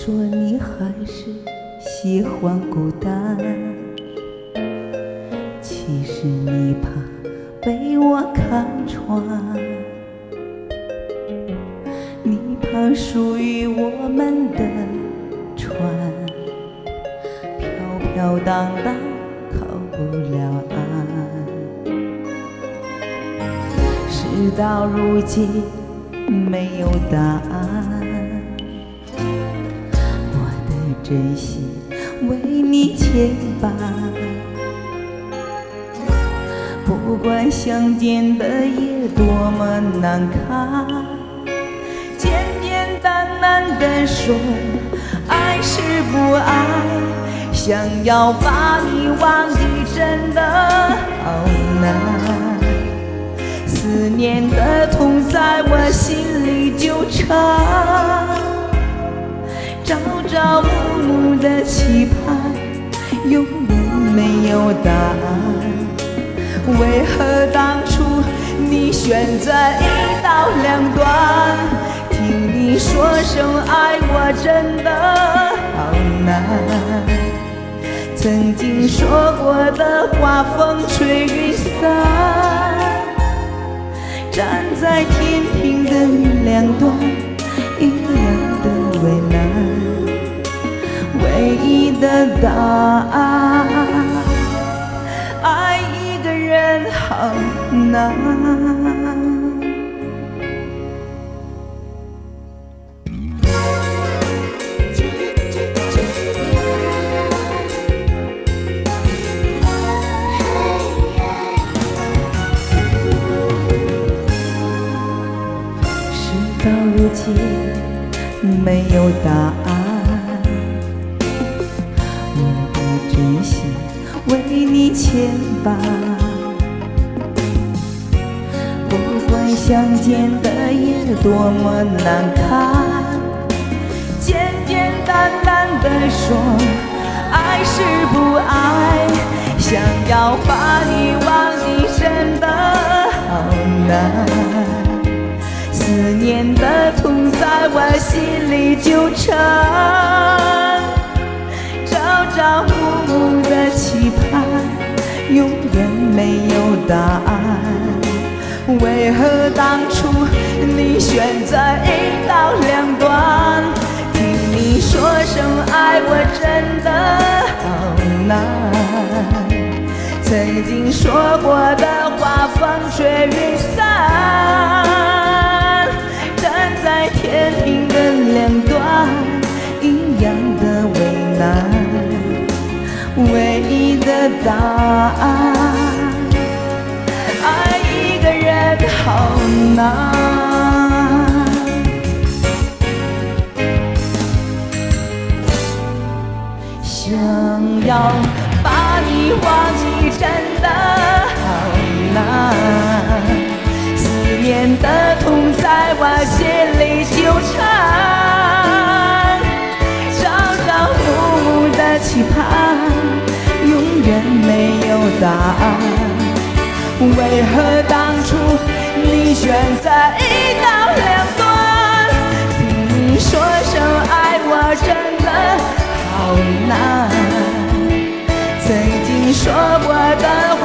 说你还是喜欢孤单，其实你怕被我看穿，你怕属于我们的船飘飘荡荡靠不了岸。事到如今没有答案，我的真心为你牵绊，不管相见的夜多么难堪，简简单单的说爱是不爱，想要把你忘记真的好难，思念的痛在我心里纠缠，朝朝暮暮的期盼永远没有答案，为何当初你选择一刀两断，听你说声爱我真的好难，曾经说过的话风吹云散，站在天平的两端一样的为难，唯一的答案，爱一个人好难。到如今没有答案，我的真心为你牵绊，不管相见的夜多么难堪，简简单单的说爱是不爱，想要把你忘记真的好难，思念的痛在我心里纠缠，朝朝暮暮的期盼永远没有答案，为何当初你选择一刀两断，听你说声爱我真的好难，曾经说过的话风吹云散，在天平的两端一样的为难，唯一的答案，爱一个人好难，想要把你忘记真的好难，思念的痛在我心里纠缠，朝朝暮暮的期盼永远没有答案，为何当初你选择一刀两断，听你说声爱我真的好难，曾经说过的